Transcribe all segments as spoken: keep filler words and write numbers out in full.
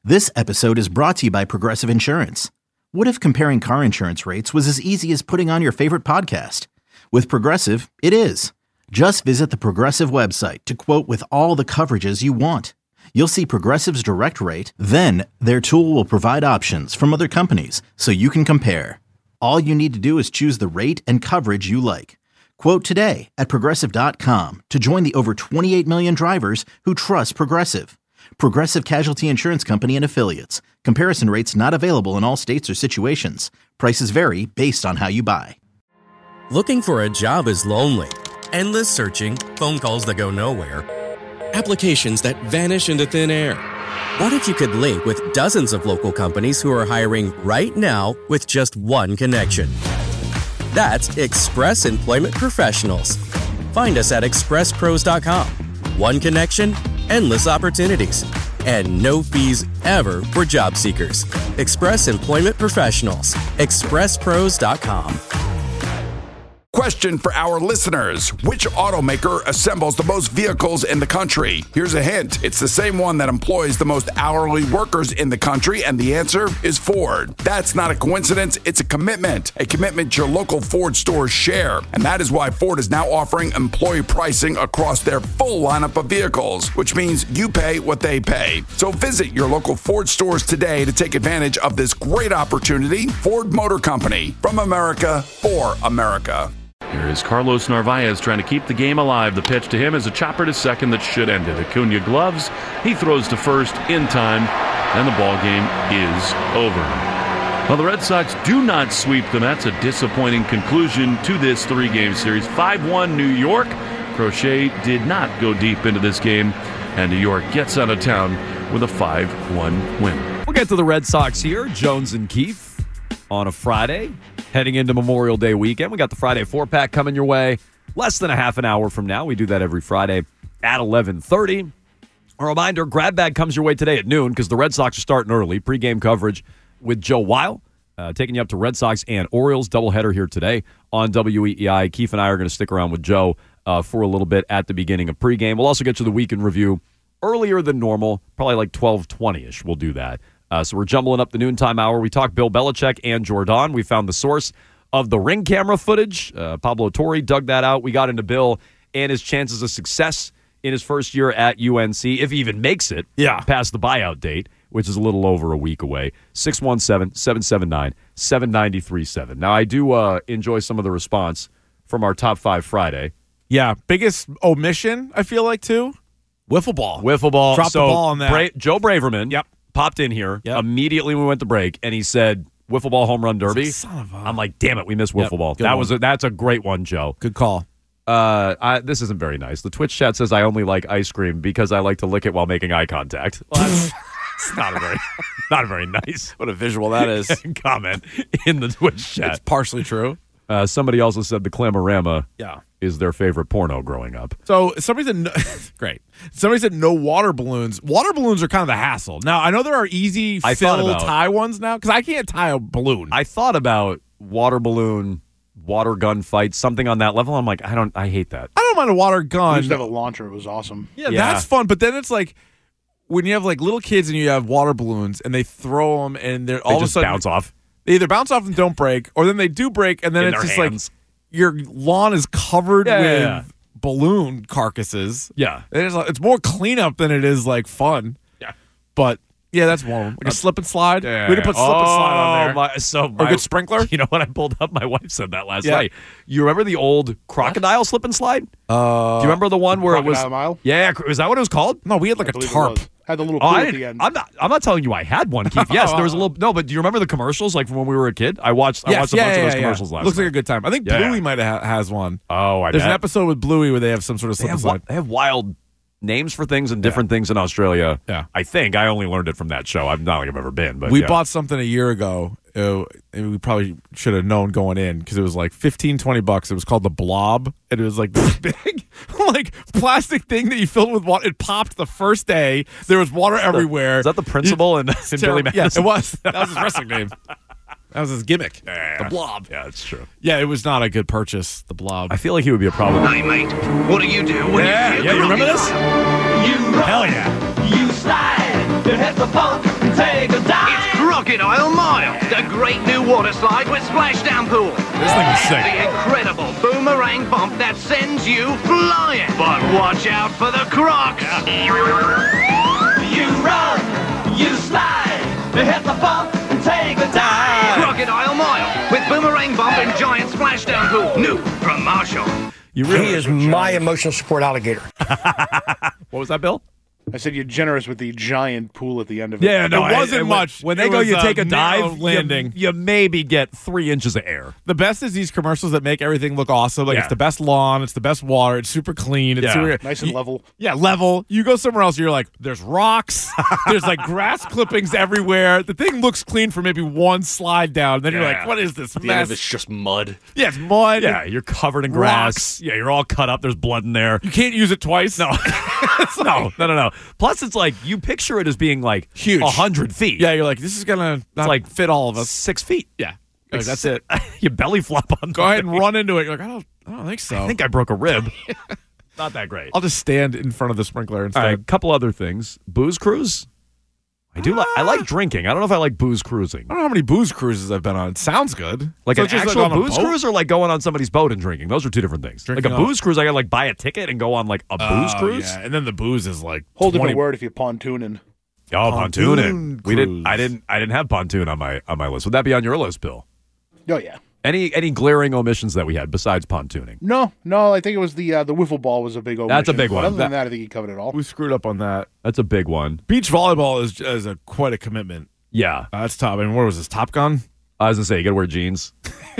This episode is brought to you by Progressive Insurance. What if comparing car insurance rates was as easy as putting on your favorite podcast? With Progressive, it is. Just visit the Progressive website to quote with all the coverages you want. You'll see Progressive's direct rate, then their tool will provide options from other companies so you can compare. All you need to do is choose the rate and coverage you like. Quote today at progressive dot com to join the over twenty-eight million drivers who trust Progressive. Progressive Casualty Insurance Company and Affiliates. Comparison rates not available in all states or situations. Prices vary based on how you buy. Looking for a job is lonely. Endless searching, phone calls that go nowhere, applications that vanish into thin air. What if you could link with dozens of local companies who are hiring right now with just one connection? That's Express Employment Professionals. Find us at express pros dot com. One connection, endless opportunities, and no fees ever for job seekers. Express Employment Professionals. express pros dot com. Question for our listeners. Which automaker assembles the most vehicles in the country? Here's a hint. It's the same one that employs the most hourly workers in the country, and the answer is Ford. That's not a coincidence. It's a commitment. A commitment your local Ford stores share. And that is why Ford is now offering employee pricing across their full lineup of vehicles, which means you pay what they pay. So visit your local Ford stores today to take advantage of this great opportunity. Ford Motor Company. From America, for America. Here is Carlos Narvaez trying to keep the game alive. The pitch to him is a chopper to second that should end it. Acuna gloves. He throws to first in time, and the ball game is over. Well, the Red Sox do not sweep the Mets. A disappointing conclusion to this three-game series. five one New York. Crochet did not go deep into this game, and New York gets out of town with a five one win. We'll get to the Red Sox here. Jones and Keefe on a Friday. Heading into Memorial Day weekend. We got the Friday four-pack coming your way less than a half an hour from now. We do that every Friday at eleven thirty. A reminder, Grab Bag comes your way today at noon because the Red Sox are starting early. Pre-game coverage with Joe Weil, uh, taking you up to Red Sox and Orioles. Doubleheader here today on W E E I. Keefe and I are going to stick around with Joe uh, for a little bit at the beginning of pregame. We'll also get to the weekend review earlier than normal, probably like twelve twenty-ish. We'll do that. Uh, so we're jumbling up the noontime hour. We talked Bill Belichick and Jordan. We found the source of the ring camera footage. Uh, Pablo Torre dug that out. We got into Bill and his chances of success in his first year at U N C, if he even makes it yeah. past the buyout date, which is a little over a week away. six one seven, seven seven nine, seven nine three seven. Now, I do uh, enjoy some of the response from our Top five Friday. Yeah, biggest omission, I feel like, too. Wiffle ball. Wiffle ball. Drop so the ball on that. Bra- Joe Braverman. Yep. Popped in here yep. immediately when we went to break, and he said, "Wiffle ball home run derby." Like, son of a... I'm like, "Damn it, we missed wiffle yep, ball." That one. was a, that's a great one, Joe. Good call. Uh, I, this isn't very nice. The Twitch chat says I only like ice cream because I like to lick it while making eye contact. Well, that's it's not a very, not a very nice. What a visual that is. Comment in the Twitch chat. It's partially true. Uh, somebody also said the Clamorama yeah. is their favorite porno growing up. So somebody said, no, great. Somebody said no water balloons. Water balloons are kind of a hassle. Now, I know there are easy I fill about, tie ones now because I can't tie a balloon. I thought about water balloon, water gun fight, something on that level. I'm like, I don't, I hate that. I don't mind a water gun. We used to have a launcher. It was awesome. Yeah, Yeah. that's fun. But then it's like when you have like little kids and you have water balloons and they throw them and they're all They of a just sudden bounce off. They either bounce off and don't break, or then they do break, and then In it's their just hands. like your lawn is covered Yeah, with yeah, yeah. balloon carcasses. Yeah. It's, it's more cleanup than it is like fun. Yeah. But yeah, that's one of them. Like a slip and slide. Yeah, we did put slip and slide on there. My, so or my, a good sprinkler. You know what I pulled up? My wife said that last Yeah. night. You remember the old crocodile slip and slide? Uh, Do you remember the one where it was? Crocodile Mile? Yeah, is that what it was called? No, we had like I a believe it tarp. was. Had the little Oh, pool I at the didn't, end. I'm not. I'm not telling you I had one, Keith. Yes, there was a little. No, but do you remember the commercials like from when we were a kid? I watched. I Yes, watched a yeah, bunch yeah, of those yeah, commercials yeah. last Looks night. like a good time. I think Yeah. Bluey might have has one. Oh, I There's bet. an episode with Bluey where they have some sort of They slip and have, slide. they have wild names for things and different things in Australia. Yeah. I think I only learned it from that show. I'm not like I've ever been, but we yeah. bought something a year ago. Uh, and we probably should have known going in because it was like fifteen, twenty bucks. It was called the Blob, and it was like this big, like plastic thing that you filled with water. It popped the first day. There was water everywhere. Is that the principal in, in Billy Terrible. Madison? Yeah, it was. That was his wrestling name. That was his gimmick. Yeah. The Blob. Yeah, that's true. Yeah, it was not a good purchase. The Blob. I feel like he would be a problem. Hey, mate, what do you do when Yeah, you feel yeah, you remember groggy? this? You rock, Hell yeah. you slide, you hit the punk, and take a dive. It's Crocodile Mile, the great new water slide with splashdown pool. This thing is sick. The incredible boomerang bump that sends you flying. But watch out for the crocs. You run, you slide, hit the bump and take a dive. Crocodile Mile with boomerang bump and giant splashdown pool. New from Marshall. You really He is my emotional support alligator. What was that, Bill? I said you're generous with the giant pool at the end of it. Yeah, no, It wasn't I- I- much. When they It go, was you a take a narrow dive, landing. You, you maybe get three inches of air. The best is these commercials that make everything look awesome. Like Yeah. it's the best lawn, it's the best water, it's super clean, it's Yeah. super Nice and you- level. Yeah, level. You go somewhere else, you're like, there's rocks, there's like grass clippings everywhere. The thing looks clean for maybe one slide down. Then you're Yeah. like, what is this The end mess? of it's just mud. Yeah, it's mud. Yeah, you're covered in grass. Rocks. Yeah, you're all cut up. There's blood in there. You can't use it twice. No, no, no, no, no. Plus, it's like you picture it as being like Huge. a hundred feet. Yeah, you're like, this is gonna not like fit all of us. six feet. Yeah, Like, that's it. You belly flop on. Go ahead and run into it. You're like, I don't, I don't think so. I think I broke a rib. Not that great. I'll just stand in front of the sprinkler instead. All right, a couple other things. Booze cruise. I do like. I like drinking. I don't know if I like booze cruising. I don't know how many booze cruises I've been on. It sounds good. Like So an it's just actual like on a booze boat? cruise, or like going on somebody's boat and drinking. Those are two different things. Drinking like a on- booze cruise, I gotta like buy a ticket and go on like a booze Oh, cruise. Yeah, and then the booze is like Whole twenty different word if you're pontooning. Oh, Pontoon pontooning. We didn't. cruise. I didn't. I didn't have pontoon on my on my list. Would that be on your list, Bill? Oh, yeah. Any any glaring omissions that we had besides pontooning? No, no, I think it was the uh, the wiffle ball was a big omission. That's a big But one. Other than That- that, I think he covered it all. We screwed up on that. That's a big one. Beach volleyball is is a quite a commitment. Yeah, Uh, that's top. I mean, what was this? Top Gun? I was gonna say you gotta wear jeans.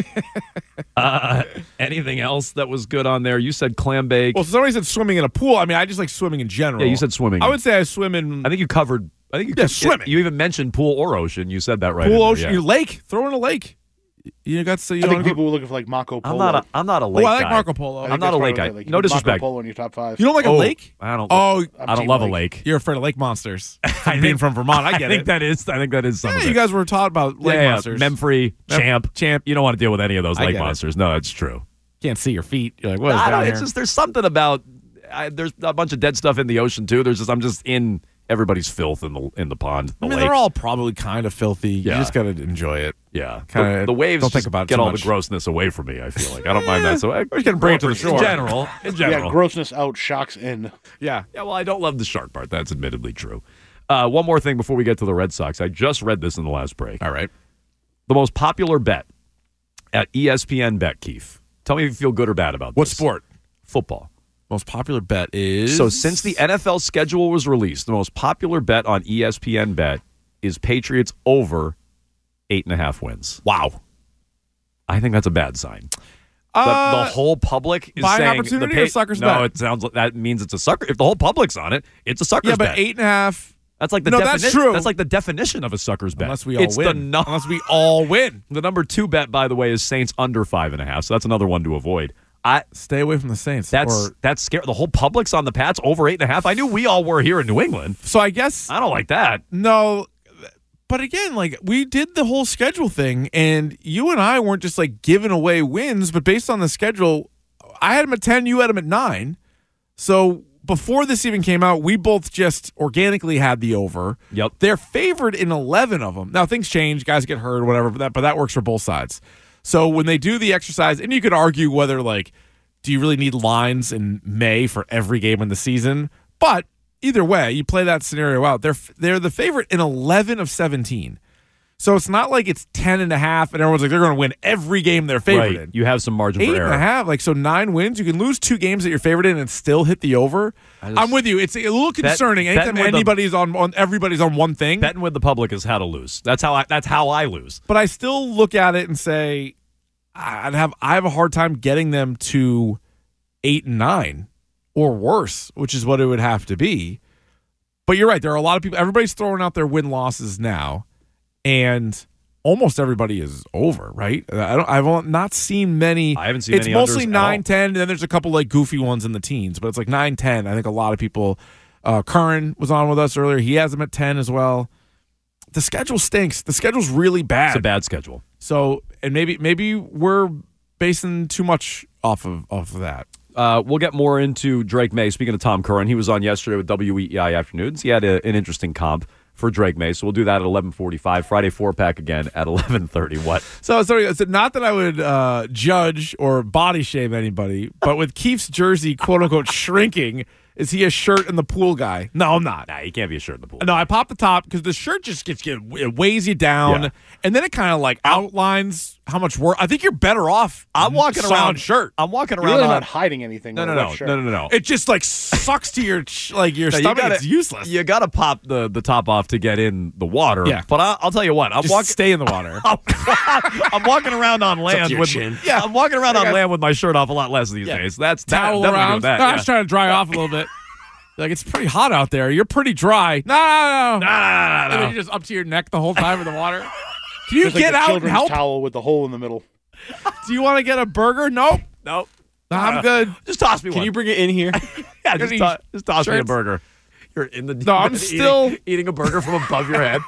uh, anything else that was good on there? You said clam bake. Well, somebody said swimming in a pool. I mean, I just like swimming in general. Yeah, you said swimming. I would say I swim in I think you covered. I think you Yeah, could- swimming. You even mentioned pool or ocean. You said that right. in pool, there, ocean, yeah. you lake. Throw in a lake. You got so you I think don't- people were looking for like Marco Polo. I'm not a. I'm not a lake Oh, I like guy. Marco Polo. I I'm think I'm not that's a lake probably guy. like, No Marco disrespect. Polo in your top five. You don't like Oh, a lake? I don't. Oh, I don't Team love a lake. lake. you're afraid of lake monsters. I From being think- from Vermont, I get I think it. that is. I think that is some yeah, of you it. guys were taught about lake yeah, yeah, monsters. Memfrey, Mem- Champ, Champ. You don't want to deal with any of those I lake get it. monsters. No, that's true. Can't see your feet. You're like, what is I down don't, here? it's just there's something about. I, there's a bunch of dead stuff in the ocean too. There's just I'm just in everybody's filth in the in the pond. The I mean, lake. they're all probably kind of filthy. Yeah. You just got to enjoy it. Yeah, Kinda the, the waves don't think just about it get too all much. the grossness away from me. I feel like I don't mind that. So I, We're just gonna bring it to the shore. In general, in general. Yeah, grossness out, shocks in. Yeah. Yeah, well, I don't love the shark part. That's admittedly true. Uh, one more thing before we get to the Red Sox. I just read this in the last break. All right. The most popular bet at E S P N Bet, Keith. Tell me if you feel good or bad about What this. sport? Football. Most popular bet is So since the N F L schedule was released, the most popular bet on E S P N Bet is Patriots over eight and a half wins. wow. I think that's a bad sign. The, Uh, the whole public is buying saying opportunity the or sucker's no, bet? it sounds like that means it's a sucker. If the whole public's on it, it's a sucker's yeah, but bet. eight and a half. That's like the No, defini- that's true. That's like the definition of a sucker's bet. Unless we all it's win. The no- Unless we all win. the number two bet, by the way, is Saints under five and a half. So that's another one to avoid. I Stay away from the Saints. that's Or- that's scary. The whole public's on the Pats over eight and a half. I knew we all were here in New England. so I guess I don't like that. no. But again, like we did the whole schedule thing, and you and I weren't just like giving away wins, but based on the schedule, I had them at ten, you had them at nine. So before this even came out, we both just organically had the over. Yep. They're favored in eleven of them. Now things change, guys get hurt, whatever, but that but that works for both sides. So when they do the exercise, and you could argue whether like, do you really need lines in May for every game in the season? But either way, you play that scenario out. They're they're the favorite in eleven of seventeen. So it's not like it's ten and a half, and everyone's like they're going to win every game they're favored Right. in. You have some margin Eight for and error. a half, like so nine wins. You can lose two games that you're favored in and still hit the over. just- I'm with you. It's a little concerning. betting Anytime with the- anybody's on, on everybody's on one thing. Betting with the public is how to lose. That's how I. That's how I lose. But I still look at it and say I'd have I have a hard time getting them to eight and nine or worse, which is what it would have to be. But you're right. There are a lot of people. Everybody's throwing out their win losses now, and almost everybody is over. Right? I don't. I've not seen many. I haven't seen It's any mostly unders at nine, all. ten, and then there's a couple like goofy ones in the teens. But it's like nine, ten. I think a lot of people. Uh, Curran was on with us earlier. He has them at ten as well. The schedule stinks. The schedule's really bad. It's a bad schedule. So, and maybe maybe we're basing too much off of off of that. Uh, we'll get more into Drake May. Speaking of Tom Curran, he was on yesterday with W E E I Afternoons. He had a, an interesting comp for Drake May. So we'll do that at eleven forty-five. Friday four-pack again at eleven thirty. What? So, sorry, so not that I would uh, judge or body shame anybody, but with Keith's jersey, quote-unquote, shrinking, is he a shirt in the pool guy? No, I'm not. Nah, he can't be a shirt in the pool. No, I pop the top because the shirt just gets it weighs you down, Yeah. and then it kind of like outlines how much work. I think you're better off. I'm walking solid around shirt. I'm walking You're around. really on- not hiding anything. no, with no, a no, wet shirt. no, no, no, no. It just like sucks to your ch- like your No, you stomach. gotta- It's useless. You got to pop the, the top off to get in the water. Yeah. But I, I'll tell you what. I'm just walking. stay in the water. I'm, I'm walking around on land your with chin. yeah. I'm walking around on got- land with my shirt off a lot less these Yeah. days. That's that, Towel definitely around. doing that. No, I yeah. was trying to dry off a little bit. Like, it's pretty hot out there. You're pretty dry. No, no, no. Nah, nah, nah, And nah, then nah. you're just up to your neck the whole time in the water. Can you Just like get the out and children's help? towel with the hole in the middle. Do you want to get a burger? Nope. Nope. No, I'm good. Just toss me Can one. you bring it in here? yeah, just, Any to- just toss me a shirts? burger. You're in the No, I'm eating- still- eating a burger from above your head.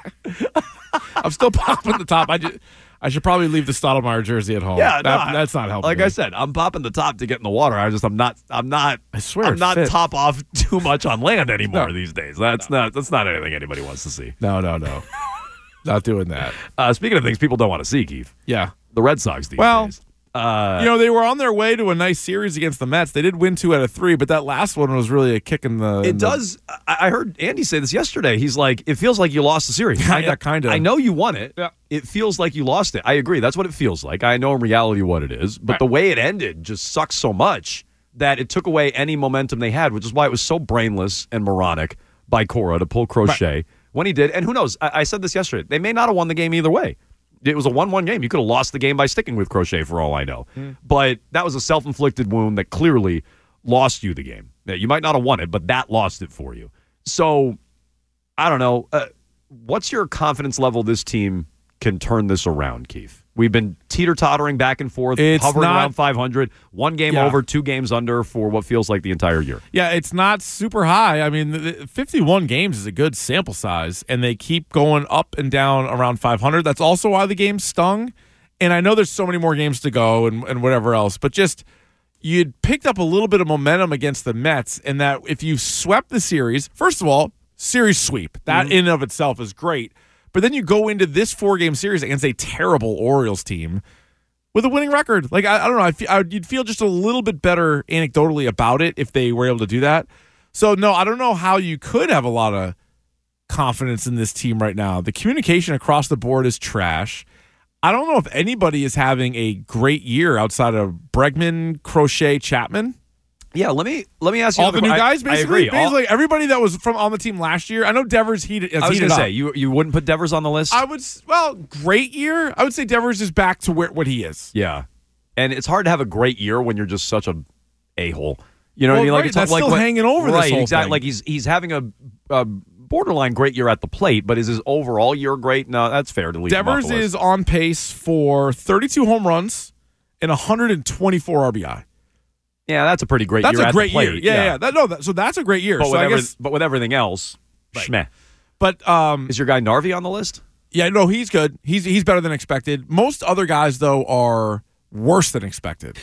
I'm still popping the top. I just, I should probably leave the Stottlemyre jersey at home. Yeah, That- no, I- that's not helping. Like me. I said, I'm popping the top to get in the water. I just I'm not I'm not I swear I'm it not fit. top off too much on land anymore No. these days. That's not that's not anything anybody wants to see. no, no, no, not doing that. Uh, speaking of things people don't want to see, Keith, Yeah. the Red Sox these Well, days. Uh, You know, they were on their way to a nice series against the Mets. They did win two out of three, but that last one was really a kick in the. in it the- does. I I heard Andy say this yesterday. He's like, it feels like you lost the series. I Yeah, know- kinda. I know you won it. Yeah. It feels like you lost it. I agree. That's what it feels like. I know in reality what it is, but Right. the way it ended just sucks so much that it took away any momentum they had, which is why it was so brainless and moronic by Cora to pull Crochet when he did. And who knows? I, I said this yesterday. They may not have won the game either way. It was a one one game. You could have lost the game by sticking with Crochet for all I know. But that was a self-inflicted wound that clearly lost you the game. Now, you might not have won it, but that lost it for you. So, I don't know. Uh, what's your confidence level this team can turn this around, Keith? We've been teeter-tottering back and forth, It's hovering not- around five hundred, one game Yeah. over, two games under for what feels like the entire year. Yeah, it's not super high. I mean, the- the fifty-one games is a good sample size, and they keep going up and down around five hundred. That's also why the game stung. And I know there's so many more games to go and, and whatever else, but just you'd picked up a little bit of momentum against the Mets, and that if you swept the series, first of all, series sweep, that in and of itself is great. But then you go into this four-game series against a terrible Orioles team with a winning record. Like, I, I don't know. I feel, I, you'd feel just a little bit better anecdotally about it if they were able to do that. So, no, I don't know how you could have a lot of confidence in this team right now. The communication across the board is trash. I don't know if anybody is having a great year outside of Bregman, Crochet, Chapman. Yeah, let me let me ask you All the another new que- I- guys, basically. I agree. All- Basically, everybally that was from on the team last year. I know Devers heated, has I was heated going to up. say, you, you wouldn't put Devers on the list? I would, s- well, great year. I would say Devers is back to where what he is. Yeah. And it's hard to have a great year when you're just such a a-hole. You know what I Well, mean? Like right, it's that's like still what- hanging over this right, whole exactly. thing. Like he's he's having a, a borderline great year at the plate, but is his overall year great? No, that's fair to leave him off Devers the list. is on pace for thirty-two home runs and one hundred twenty-four R B I. Yeah, that's a pretty great That's year a at great the plate. year. Yeah, yeah. That, no, that, so that's a great year. But, so with I every- guess, but with everything else, schmeh. but um, Is your guy Narvi on the list? yeah, no, he's good. He's he's better than expected. Most other guys though are worse than expected.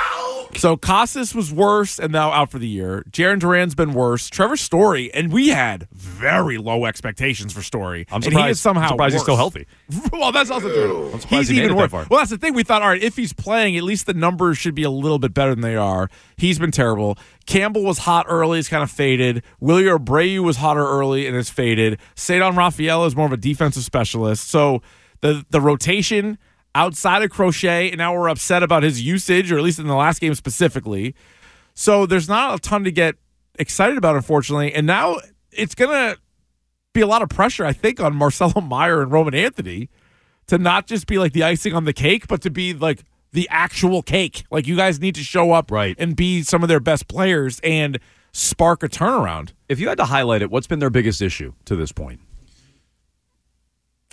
So Casas was worse and now out for the year. Jaron Duran's been worse. Trevor Story, and we had very low expectations for Story. I'm and he surprised, is somehow I'm surprised he's still worse. healthy. Well, that's also true. I'm surprised He's he made even it that worse. far. Well, that's the thing. We thought, all right, if he's playing, at least the numbers should be a little bit better than they are. He's been terrible. Campbell was hot early. He's kind of faded. Willie Abreu was hotter early and has faded. Cedon Rafael is more of a defensive specialist. So the the rotation outside of Crochet, and now we're upset about his usage, or at least in the last game specifically. So there's not a ton to get excited about, unfortunately. And now it's going to be a lot of pressure, I think, on Marcelo Meyer and Roman Anthony to not just be like the icing on the cake, but to be like the actual cake. Like, you guys need to show up Right. and be some of their best players and spark a turnaround. If you had to highlight it, what's been their biggest issue to this point?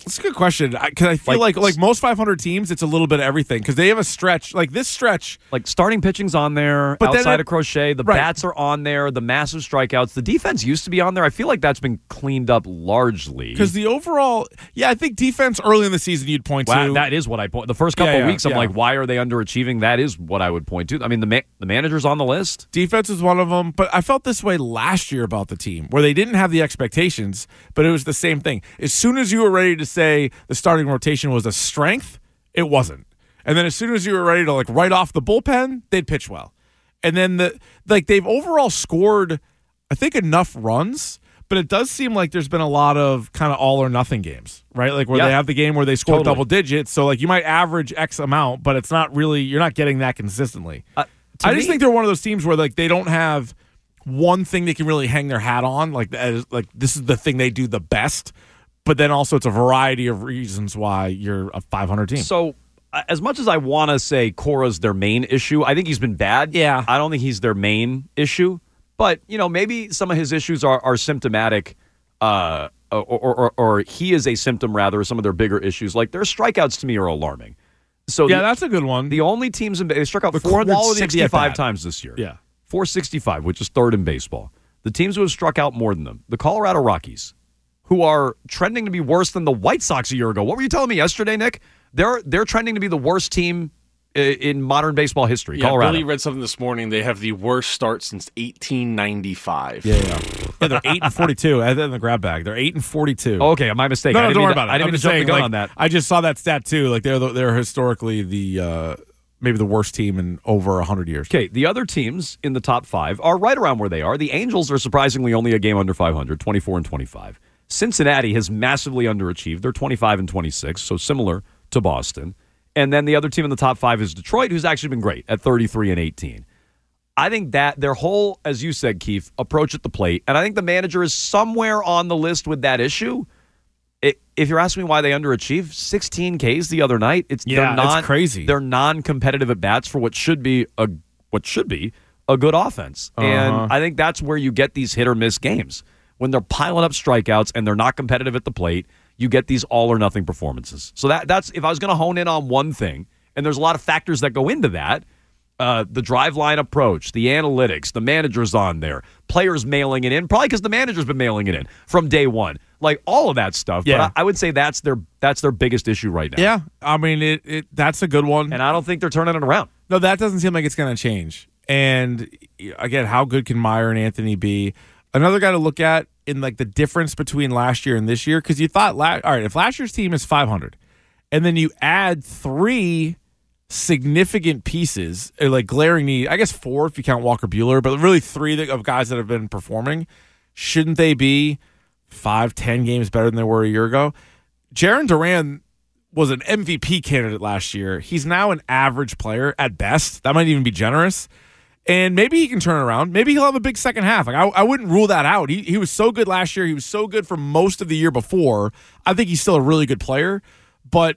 That's a good question. Because I, I feel like, like like most five hundred teams, it's a little bit of everything. Because they have a stretch like this stretch. Like starting pitching's on there, But then outside it- of Crochet, the right. bats are on there, the massive strikeouts. The defense used to be on there. I feel like that's been cleaned up largely. Because the overall, yeah, I think defense early in the season you'd point Wow, to. that is what I point. The first couple Yeah, of yeah, weeks, I'm yeah. like, why are they underachieving? That is what I would point to. I mean, the ma- the manager's on the list. Defense is one of them, but I felt this way last year about the team, where they didn't have the expectations, but it was the same thing. As soon as you were ready to say the starting rotation was a strength, it wasn't. And then as soon as you were ready to like write off the bullpen, they'd pitch well. And then the like they've overall scored, I think, enough runs, but it does seem like there's been a lot of kind of all or nothing games, right? Like where Yeah. they have the game where they score Totally. double digits, so like you might average X amount, but it's not really you're not getting that consistently. Uh, to I just me- think they're one of those teams where like they don't have one thing they can really hang their hat on, like as, like this is the thing they do the best. But then also it's a variety of reasons why you're a five hundred team. So, uh, as much as I want to say Cora's their main issue, I think he's been bad. Yeah. I don't think he's their main issue. But, you know, maybe some of his issues are, are symptomatic, uh, or, or, or, or he is a symptom, rather, of some of their bigger issues. Like, their strikeouts to me are alarming. So yeah, the, that's a good one. the only teams in they struck out The four quality of hundred the sixty-five at-bat. times this year. Yeah. four sixty-five, which is third in baseball. The teams who have struck out more than them, the Colorado Rockies, who are trending to be worse than the White Sox a year ago. What were you telling me yesterday, Nick? They're they're trending to be the worst team i- in modern baseball history. Yeah, Colorado. Billy read something this morning. They have the worst start since eighteen ninety-five. yeah, yeah. yeah, they're eight and forty-two. I had that in the grab bag. They're eight and forty-two. Oh, okay, my mistake. no, I no, didn't don't mean worry to- about it. I didn't I'm mean to just jump saying, the gun like, on that. I just saw that stat too. Like they're the, they're historically the uh, maybe the worst team in over a hundred years. Okay, the other teams in the top five are right around where they are. The Angels are surprisingly only a game under five hundred, twenty-four and twenty-five. Cincinnati has massively underachieved. They're twenty-five and twenty-six, so similar to Boston. And then the other team in the top five is Detroit, who's actually been great at thirty-three and eighteen. I think that their whole, as you said, Keith, approach at the plate, and I think the manager is somewhere on the list with that issue. It, if you're asking me why they underachieved, sixteen Ks the other night. It's Yeah, they're non, it's crazy. They're non-competitive at bats for what should be a what should be a good offense, Uh-huh. and I think that's where you get these hit or miss games when they're piling up strikeouts and they're not competitive at the plate. You get these all or nothing performances. So that that's if I was going to hone in on one thing, and there's a lot of factors that go into that. Uh, the drive line approach, the analytics, the manager's on there, players mailing it in, probably because the manager's been mailing it in from day one, like all of that stuff. Yeah. But I, I would say that's their that's their biggest issue right now. Yeah, I mean it. it that's a good one. And I don't think they're turning it around. No, that doesn't seem like it's going to change. And again, how good can Meyer and Anthony be? Another guy to look at in like the difference between last year and this year, because you thought, la- all right, if last year's team is five hundred, and then you add three significant pieces, or like glaring need, I guess four if you count Walker Buehler, but really three that, of guys that have been performing, shouldn't they be five, ten games better than they were a year ago? Jarren Duran was an M V P candidate last year. He's now an average player at best. That might even be generous. And maybe he can turn it around. Maybe he'll have a big second half. Like I, I wouldn't rule that out. He he was so good last year. He was so good for most of the year before. I think he's still a really good player. But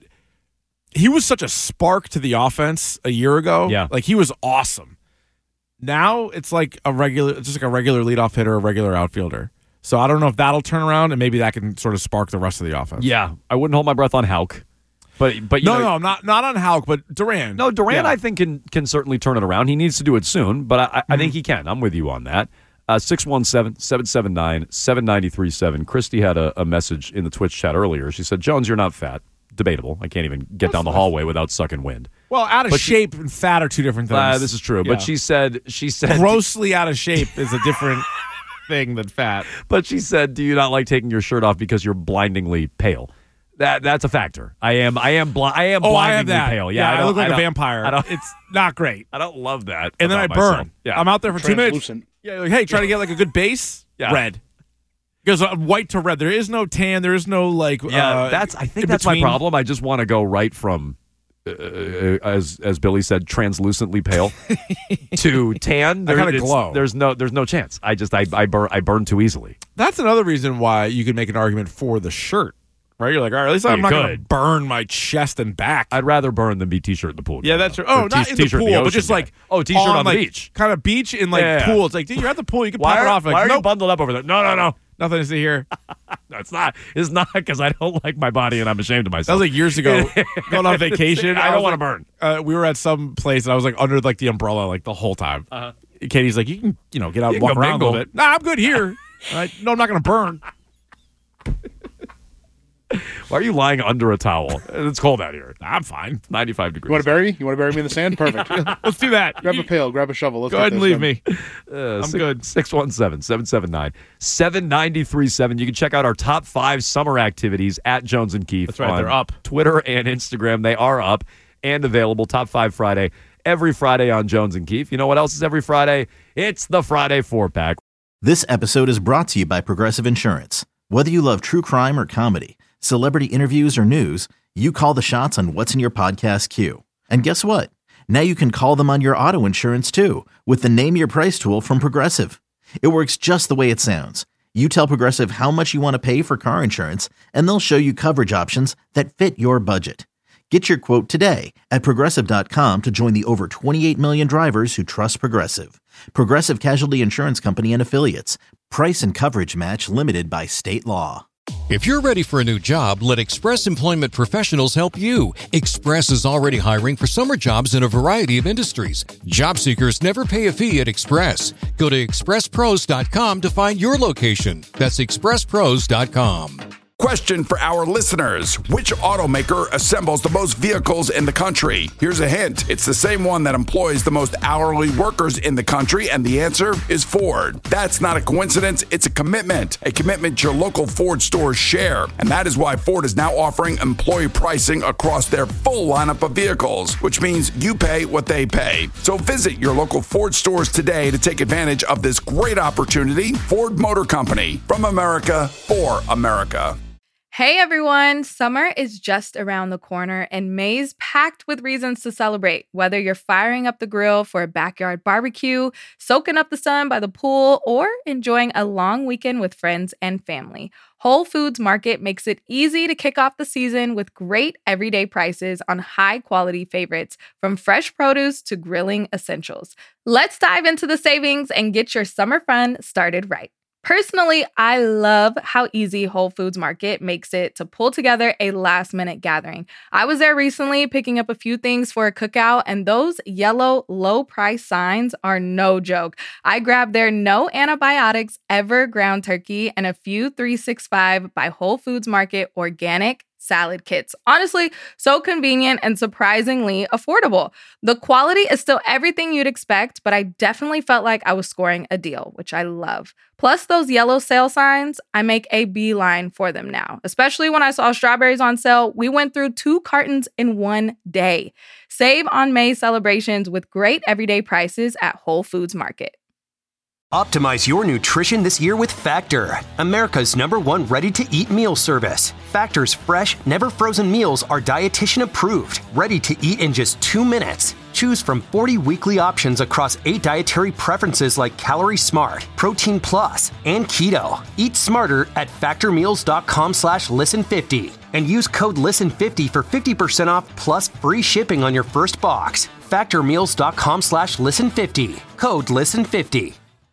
he was such a spark to the offense a year ago. Yeah. Like he was awesome. Now it's like a regular, just like a regular leadoff hitter, a regular outfielder. So I don't know if that'll turn around, and maybe that can sort of spark the rest of the offense. Yeah, I wouldn't hold my breath on Houck. But but you No, know, no, not not on Houck, but Duran. No, Durant, Yeah. I think, can can certainly turn it around. He needs to do it soon, but I, I Mm-hmm. think he can. I'm with you on that. Uh, six one seven, seven seven nine, seven nine three seven. Christy had a, a message in the Twitch chat earlier. She said, Jones, you're not fat. Debatable. I can't even get down the hallway without sucking wind. Well, out of But she- shape and fat are two different things. Uh, this is true. Yeah. But she said, she said, grossly out of shape is a different thing than fat. but she said, do you not like taking your shirt off because you're blindingly pale? That that's a factor. I am I am bli- I am Oh, I blindingly have that. pale. Yeah, I, don't- look like a don't- vampire. I don't, It's not great. I don't love that. And then I about burn. myself. Yeah, I'm out there for two minutes. Translucent. Yeah, like, hey, try to get like a good base. Yeah. Red. Goes uh, white to red. There is no tan. There is no like. Yeah, uh, that's. I think in that's between. my problem. I just want to go right from, uh, as as Billy said, translucently pale to tan. I There- kinda it's- glow. There's no. There's no chance. I just. I. I burn. I burn too easily. That's another reason why you could make an argument for the shirt, right? You're like, all right, at least I'm You not going to could. burn my chest and back. I'd rather burn than be t-shirt in the pool. Yeah, guy, that's though. true. Oh, Or not t- in the t-shirt pool, ocean but just guy. like oh, t-shirt on, the like, beach. kind of beach in like Yeah, yeah. pool. It's like, dude, you're at the pool. You can Why pop are, it off. Like, why are you nope. bundled up over there? No, no, no. Nothing to see here. No, it's not. It's not because I don't like my body and I'm ashamed of That myself. was like years ago, going on vacation. I don't was want to like- burn. Uh, we were at some place, and I was like under like the umbrella like the whole time. Uh-huh. Katie's like, you can, you know, get out You and can walk go around mingle. a little bit. Nah, I'm good here. I, no, I'm not going to burn. Why are you lying under a towel? It's cold out here. I'm fine. ninety-five degrees. You want to bury me? You want to bury me in the sand? Perfect. Let's do that. Grab a pail, grab a shovel. Let's Go get ahead and this leave done. me. Uh, I'm six, good. six one seven, seven seven nine, seven nine three seven. You can check out our top five summer activities at Jones and Keefe. That's right, on they're up. Twitter and Instagram. They are up and available. Top five Friday. Every Friday on Jones and Keefe. You know what else is every Friday? It's the Friday four pack. This episode is brought to you by Progressive Insurance. Whether you love true crime or comedy, celebrity interviews or news, you call the shots on what's in your podcast queue. And guess what? Now you can call them on your auto insurance too with the Name Your Price tool from Progressive. It works just the way it sounds. You tell Progressive how much you want to pay for car insurance, and they'll show you coverage options that fit your budget. Get your quote today at Progressive dot com to join the over twenty-eight million drivers who trust Progressive. Progressive Casualty Insurance Company and Affiliates. Price and coverage match limited by state law. If you're ready for a new job, let Express Employment Professionals help you. Express is already hiring for summer jobs in a variety of industries. Job seekers never pay a fee at Express. Go to express pros dot com to find your location. That's express pros dot com. Question for our listeners. Which automaker assembles the most vehicles in the country? Here's a hint. It's the same one that employs the most hourly workers in the country, and the answer is Ford. That's not a coincidence. It's a commitment. A commitment your local Ford stores share. And that is why Ford is now offering employee pricing across their full lineup of vehicles, which means you pay what they pay. So visit your local Ford stores today to take advantage of this great opportunity. Ford Motor Company. From America, for America. Hey everyone, summer is just around the corner and May's packed with reasons to celebrate. Whether you're firing up the grill for a backyard barbecue, soaking up the sun by the pool, or enjoying a long weekend with friends and family, Whole Foods Market makes it easy to kick off the season with great everyday prices on high-quality favorites, from fresh produce to grilling essentials. Let's dive into the savings and get your summer fun started right. Personally, I love how easy Whole Foods Market makes it to pull together a last-minute gathering. I was there recently picking up a few things for a cookout, and those yellow low-price signs are no joke. I grabbed their no antibiotics ever ground turkey and a few three sixty-five by Whole Foods Market organic salad kits. Honestly, so convenient and surprisingly affordable. The quality is still everything you'd expect, but I definitely felt like I was scoring a deal, which I love. Plus those yellow sale signs, I make a beeline for them now. Especially when I saw strawberries on sale, we went through two cartons in one day. Save on May celebrations with great everyday prices at Whole Foods Market. Optimize your nutrition this year with Factor, America's number one ready-to-eat meal service. Factor's fresh, never-frozen meals are dietitian approved, ready to eat in just two minutes. Choose from forty weekly options across eight dietary preferences like Calorie Smart, Protein Plus, and Keto. Eat smarter at factormeals.com slash listen50 and use code listen fifty for fifty percent off plus free shipping on your first box. Factormeals.com slash listen50. Code listen fifty.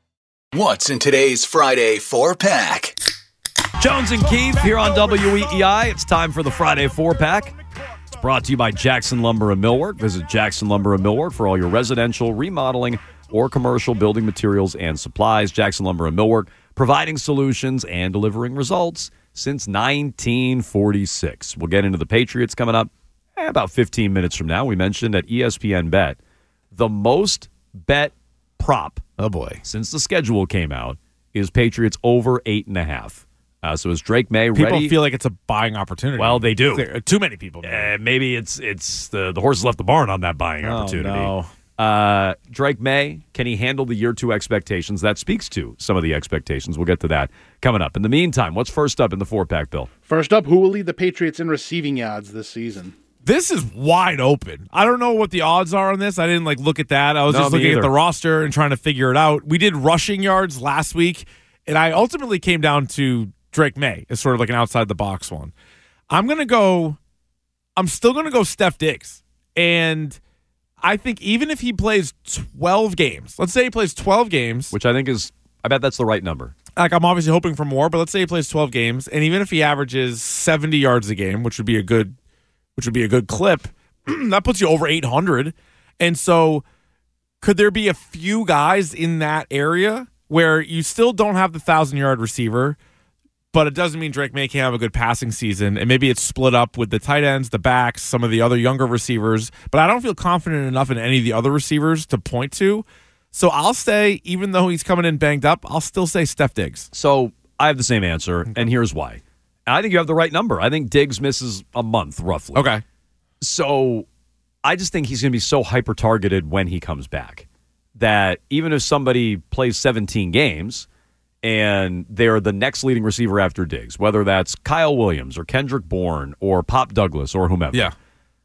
What's in today's Friday four-pack? Jones and Keefe here on W E E I. It's time for the Friday four-pack. It's brought to you by Jackson Lumber and Millwork. Visit Jackson Lumber and Millwork for all your residential, remodeling, or commercial building materials and supplies. Jackson Lumber and Millwork, providing solutions and delivering results since nineteen forty-six. We'll get into the Patriots coming up eh, about fifteen minutes from now. We mentioned at E S P N Bet, the most bet prop oh boy since the schedule came out is Patriots over eight and a half. Uh, so is Drake May people ready? feel like it's a buying opportunity. Well, they do. There- too many people do. Uh, maybe it's it's the the horse left the barn on that buying Oh, opportunity. no. Uh, Drake May, can he handle the year two expectations? That speaks to some of the expectations. We'll get to that coming up. In the meantime, what's first up in the four pack, Bill? First up, who will lead the Patriots in receiving yards this season? This is wide open. I don't know what the odds are on this. I didn't like look at that. I was No, just me looking either. at the roster and trying to figure it out. We did rushing yards last week, and I ultimately came down to Drake May as sort of like an outside the box one. I'm gonna go. I'm still gonna go Steph Diggs, and I think even if he plays twelve games, let's say he plays twelve games, Which I think is I bet that's the right number. Like, I'm obviously hoping for more, but let's say he plays twelve games, and even if he averages seventy yards a game, which would be a good, which would be a good clip, that puts you over eight hundred. And so, could there be a few guys in that area where you still don't have the thousand yard receiver, but it doesn't mean Drake May can't have a good passing season, and maybe it's split up with the tight ends, the backs, some of the other younger receivers, but I don't feel confident enough in any of the other receivers to point to. So I'll say, even though he's coming in banged up, I'll still say Steph Diggs. So I have the same answer, and here's why. I think you have the right number. I think Diggs misses a month, roughly. Okay. So I just think he's going to be so hyper-targeted when he comes back that even if somebody plays seventeen games and they're the next leading receiver after Diggs, whether that's Kyle Williams or Kendrick Bourne or Pop Douglas or whomever. Yeah.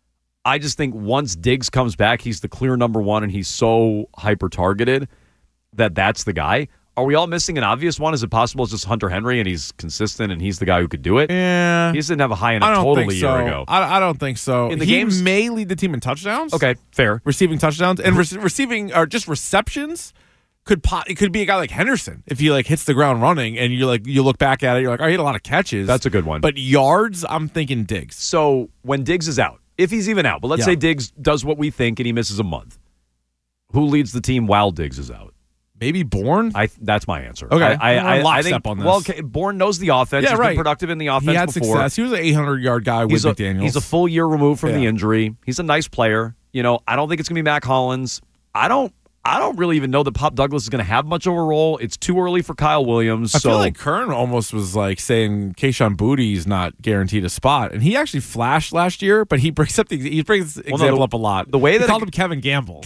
I just think once Diggs comes back, he's the clear number one, and he's so hyper-targeted that that's the guy. Are we all missing an obvious one? Is it possible it's just Hunter Henry, and he's consistent, and he's the guy who could do it? Yeah. He just didn't have a high enough I don't total think a year so. ago. I, I don't think so. In the he games- may lead the team in touchdowns. Okay, fair. Receiving touchdowns. And re- receiving, or just receptions, could po- it could be a guy like Henderson if he like hits the ground running, and you like you look back at it, you're like, oh, he had a lot of catches. That's a good one. But yards, I'm thinking Diggs. So when Diggs is out, if he's even out, but let's Yeah. say Diggs does what we think and he misses a month, who leads the team while Diggs is out? Maybe Bourne? I That's my answer. Okay. I, I, We're I, lockstep I think, on this. Well, okay, Bourne knows the offense. Yeah, He's right. been productive in the offense He had before. success. He was an eight hundred yard guy with He's a, McDaniels. he's a full year removed from Yeah. the injury. He's a nice player. You know, I don't think it's going to be Mac Hollins. I don't I don't really even know that Pop Douglas is going to have much of a role. It's too early for Kyle Williams. I so feel like Kern almost was like saying Keyshawn Booty's not guaranteed a spot, and he actually flashed last year. But he brings up the he brings the Well, example no, the- up a lot. the way he that called it- him Kevin Gamble.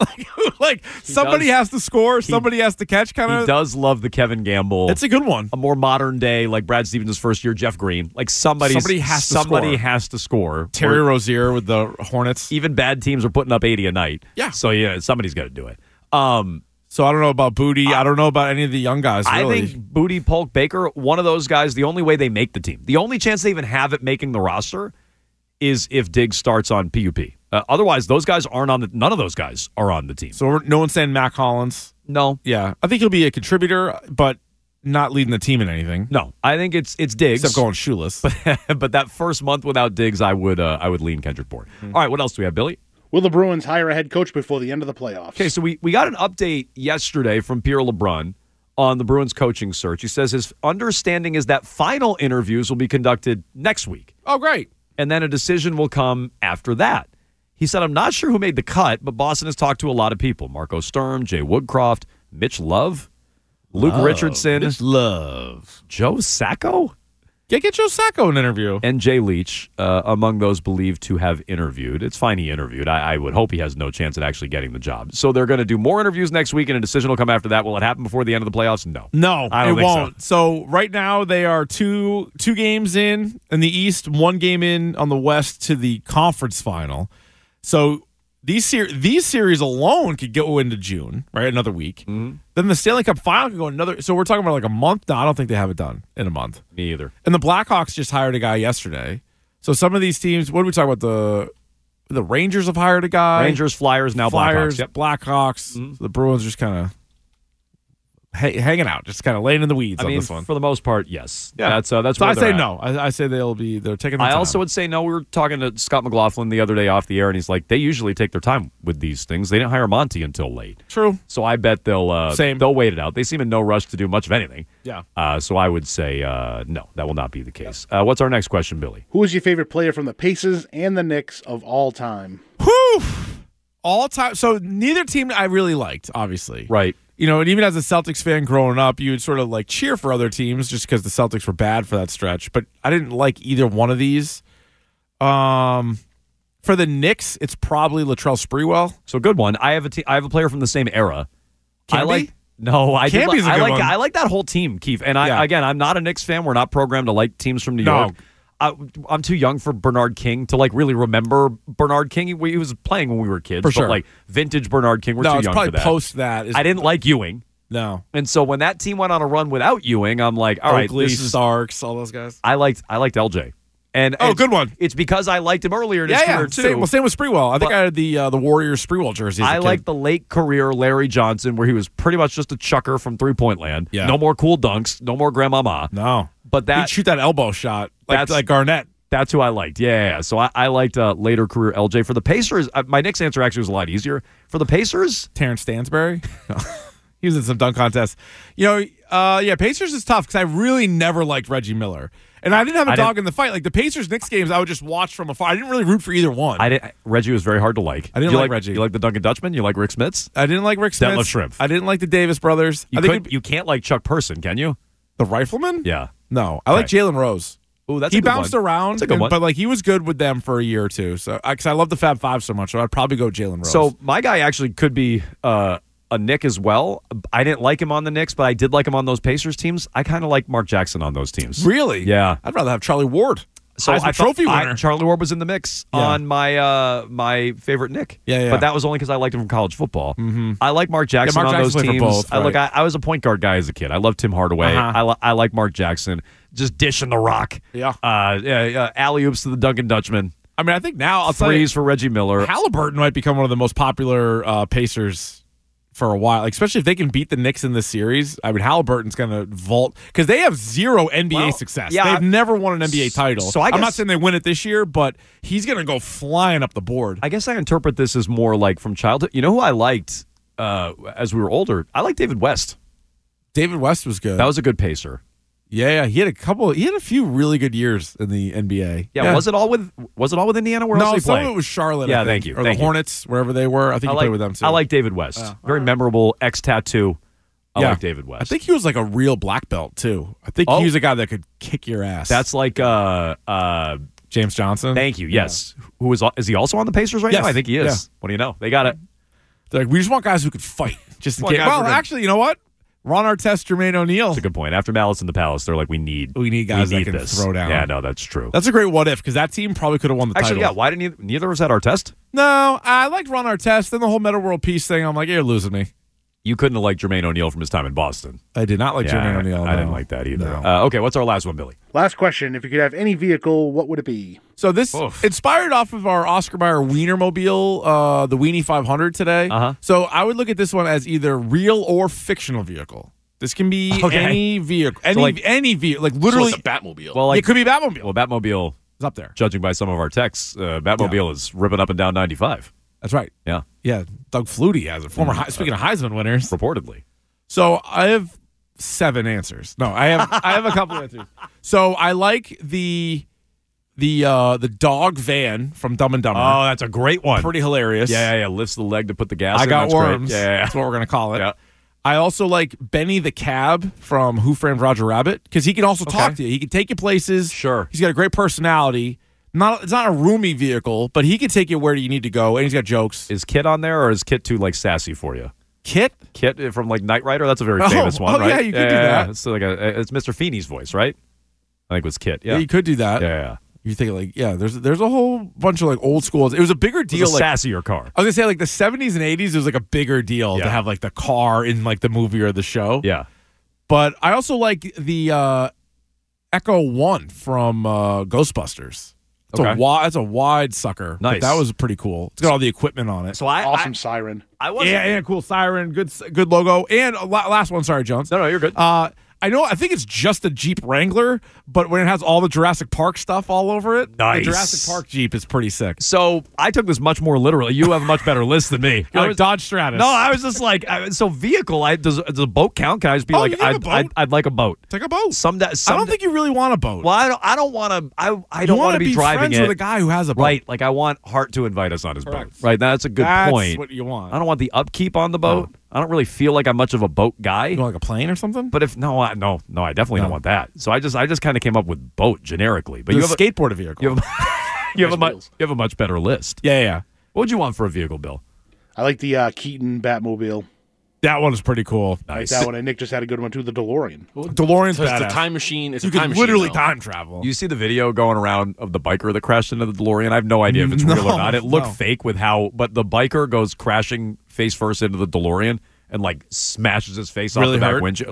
like somebody does- has to score, somebody has to catch. Kind he of. does love the Kevin Gamble. It's a good one. A more modern day, like Brad Stevens' first year, Jeff Green. Like somebody, Somebody has to somebody score. has to score. Terry Or Rozier with the Hornets. even bad teams are putting up eighty a night. Yeah. So yeah, somebody's got to do it. Um, So I don't know about Booty. I, I don't know about any of the young guys. Really. I think Booty, Polk, Baker, one of those guys. The only way they make the team, the only chance they even have at making the roster, is if Diggs starts on P U P. Uh, otherwise, those guys aren't on the. None of those guys are on the team. So we're, no one's saying Mac Hollins. No. Yeah, I think he'll be a contributor, but not leading the team in anything. No, I think it's it's Diggs. Except going shoeless. But, but that first month without Diggs, I would uh, I would lean Kendrick Bourne. Hmm. All right, what else do we have, Billy? Will the Bruins hire a head coach before the end of the playoffs? Okay, so we, we got an update yesterday from Pierre LeBrun on the Bruins coaching search. He says his understanding is that final interviews will be conducted next week. Oh, great. And then a decision will come after that. He said, I'm not sure who made the cut, but Boston has talked to a lot of people. Marco Sturm, Jay Woodcroft, Mitch Love, Luke Love. Richardson, Mitch Love. Joe Sacco, Yeah, get Joe Sacco an interview. and Jay Leach, uh, among those believed to have interviewed. It's fine he interviewed. I, I would hope he has no chance at actually getting the job. So they're going to do more interviews next week, and a decision will come after that. Will it happen before the end of the playoffs? No. No, I don't it think so. won't. So. right now they are two two games in in the East, one game in on the West to the conference final. So these ser- these series alone could go into June, right? Another week. Mm-hmm. Then the Stanley Cup final could go another. So we're talking about like a month. No, I don't think they have it done in a month. Me either. And the Blackhawks just hired a guy yesterday. So some of these teams, what are we talking about? The the Rangers have hired a guy. Rangers, Flyers, now Flyers, Blackhawks. Yep. Blackhawks. Mm-hmm. So the Bruins just kind of ha- hanging out, just kind of laying in the weeds I on mean, this one. for the most part, yes. Yeah. That's uh, that's So where I they're say at. no. I, I say they'll be they're taking. Their I time. also would say no. We were talking to Scott McLaughlin the other day off the air, and he's like, they usually take their time with these things. They didn't hire Monty until late. True. So I bet they'll uh, Same. they'll wait it out. They seem in no rush to do much of anything. Yeah. Uh, so I would say uh, no, that will not be the case. Uh, what's our next question, Billy? Who is your favorite player from the Pacers and the Knicks of all time? Whew. All time. So neither team I really liked, obviously. Right. You know, and even as a Celtics fan growing up, you would sort of like cheer for other teams just because the Celtics were bad for that stretch. But I didn't like either one of these. Um, for the Knicks, it's probably Latrell Sprewell. So good one. I have a te- I have a player from the same era. I Camby? like. No, I did Camby's li- a I good like one. I like that whole team, Keith. And I Yeah. again, I'm not a Knicks fan. We're not programmed to like teams from New No. York. I, I'm too young for Bernard King to like really remember Bernard King. He, he was playing when we were kids, For but sure. like vintage Bernard King. We're no, too it's young probably for that. post that. Is- I didn't like Ewing. No. And so when that team went on a run without Ewing, I'm like, all right, Oakley, this is. Starks, all those guys. I liked I liked L J, And Oh, it's- good one. It's because I liked him earlier in Yeah, his yeah. career, too. Same, well, same with Sprewell. I think But- I had the uh, the Warriors Sprewell jersey. as a I kid. like the late career Larry Johnson, where he was pretty much just a chucker from three point land. Yeah. No more cool dunks, no more grandmama. No. But that He'd shoot that elbow shot like, That's- like Garnett. That's who I liked. Yeah, yeah, yeah. So I, I liked uh, later career L J. For the Pacers, uh, my Knicks answer actually was a lot easier. For the Pacers, Terrence Stansbury. He was in some dunk contests. You know, uh, yeah, Pacers is tough because I really never liked Reggie Miller. And I didn't have a I dog didn't- in the fight. Like the Pacers Knicks games, I would just watch from afar. I didn't really root for either one. I didn't. Reggie was very hard to like. I didn't you like Reggie. You like the Duncan Dutchman? You like Rick Smits? I didn't like Rick Smith. Detlef Schrempf. I didn't like the Davis brothers. You I think could. You can't like Chuck Person, can you? the Rifleman? Yeah. No, I like Okay. Jalen Rose. Ooh, that's he a good bounced one. around, That's a good and- one. but like he was good with them for a year or two. So, because I, love the Fab Five so much, so I'd probably go Jalen Rose. So my guy actually could be uh, a Knick as well. I didn't like him on the Knicks, but I did like him on those Pacers teams. I kind of like Mark Jackson on those teams. really, Yeah. I'd rather have Charlie Ward. So Heisman I thought- Trophy I- winner. Charlie Ward was in the mix Yeah. on my uh, my favorite Knick. Yeah, yeah. But that was only because I liked him from college football. Mm-hmm. I like Mark Jackson Mark on Jackson those played for teams. both, I look, right. I, I was a point guard guy as a kid. I loved Tim Hardaway. Uh-huh. I, li- I like Mark Jackson. Just dishing the rock. Yeah. Uh, yeah, yeah alley oops to the Duncan Dutchman. I mean, I think now I'll tell you, Freeze for Reggie Miller. Halliburton might become one of the most popular uh, Pacers for a while, like, especially if they can beat the Knicks in this series. I mean, Halliburton's going to vault because they have zero N B A Well, success. yeah, They've never won an N B A title. so I I'm not guess- saying they win it this year, but he's going to go flying up the board. I guess I interpret this as more like from childhood. You know who I liked uh, as we were older? I liked David West. David West was good. That was a good pacer. yeah, yeah, he had a couple. He had a few really good years in the N B A. Yeah, was it all with was it all with Indiana? Where else No, did he some play? of it was Charlotte. Yeah, I think, thank you, Or thank the you. Hornets, wherever they were. I think I he like, played with them too. I like David West. Very memorable X tattoo. I Yeah. like David West. I think he was like a real black belt too. I think Oh. he was a guy that could kick your ass. That's like uh uh James Johnson. thank you. Yes. Who is is he also on the Pacers right Yes. now? I think he is. Yeah. What do you know? They got it. They're like, we just want guys who could fight. Just in Want case. guys Well, who can- actually, you know what? Ron Artest, Jermaine O'Neal. That's a good point. After Malice in the Palace, they're like, we need We need guys we that need can this. throw down. Yeah, no, that's true. That's a great what if because that team probably could have won the Actually, yeah. title. Why didn't either, neither of us had our test? No, I liked Ron Artest. Then the whole Meta World Peace thing. I'm like, you're losing me. You couldn't have liked Jermaine O'Neal from his time in Boston. I did not like Yeah, Jermaine I- O'Neal. I, didn't no. like that either. No. Uh, okay, what's our last one, Billy? Last question. If you could have any vehicle, what would it be? So this Oof. inspired off of our Oscar Mayer Wienermobile, uh, the Weenie five hundred today. Uh-huh. So I would look at this one as either real or fictional vehicle. This can be Okay. any vehicle, any like- any vehicle, like So literally. it's a Batmobile. Well, like it could be Batmobile. well, Batmobile. It's up there. Judging by some of our texts, uh, Batmobile is ripping up and down ninety-five. That's right. Yeah, Yeah, Doug Flutie has it. Former Hei- speaking of Heisman winners. reportedly. So I have seven answers. No, I have I have a couple answers. So I like the the uh, the dog van from Dumb and Dumber. Oh, that's a great one. Pretty hilarious. Yeah, yeah, yeah. Lifts the leg to put the gas I in. got That's great. worms. Yeah, yeah, yeah. That's what we're gonna call it. Yeah. I also like Benny the Cab from Who Framed Roger Rabbit because he can also talk Okay. to you. He can take you places. Sure. He's got a great personality. Not it's not a roomy vehicle, but he can take you where you need to go, and he's got jokes. Is Kit on there, or is Kit too like sassy for you? Kit? Kit from like Knight Rider. That's a very Oh, famous one, oh, right? yeah, you could do that. It's like a, it's Mister Feeney's voice, right? I think it was Kit. Yeah, Yeah, you could do that. yeah, yeah. You think like yeah, there's there's a whole bunch of like old schools. It was a bigger It deal. was a like, sassier car. I was gonna say like the seventies and eighties. It was like a bigger deal Yeah. to have like the car in like the movie or the show. Yeah. But I also like the uh, Echo One from uh, Ghostbusters. It's Okay. a wide, it's a wide sucker. but Nice. that was pretty cool. It's got all the equipment on it. So I, Awesome siren. I, I was yeah, and cool siren, good good logo, and a la- last one. Sorry, Jones. No, no, you're good. Uh, I know. I think it's just a Jeep Wrangler, but when it has all the Jurassic Park stuff all over it, Nice. the Jurassic Park Jeep is pretty sick. So I took this much more literally. You have a much better list than me. You're I like was- Dodge Stratus. No, I was just like, I, so vehicle. I does, does a boat count? Can I just be Oh, like, you have a I'd, boat. I'd, I'd like a boat. take a boat. Some, da- some I don't think you really want a boat. Well, I don't. I don't want to. I I you don't want want to to be, be driving friends it. with a guy who has a boat. Right. Like I want Hart to invite us on his Correct. boat. Right. That's a good That's point. what you want. I don't want the upkeep on the boat. I don't really feel like I'm much of a boat guy. You want like a plane or something? But if no, I, no, no, I definitely No. don't want that. So I just, I just kind of came up with boat generically. But you you a have skateboard vehicle. A, you have, a, you have a Nice much, wheels. you have a much better list. yeah, yeah, yeah. What would you want for a vehicle, Bill? I like the uh, Keaton Batmobile. That one is pretty cool. I like Nice. that one. And Nick just had a good one too, the DeLorean. DeLorean's So it's badass. a time machine. It's you a time can machine. literally though. time travel. You see the video going around of the biker that crashed into the DeLorean? I have no idea if it's real No, or not. It looked no. fake with how, but the biker goes crashing face first into the DeLorean and like smashes his face Really off the back hurt? windshield. Like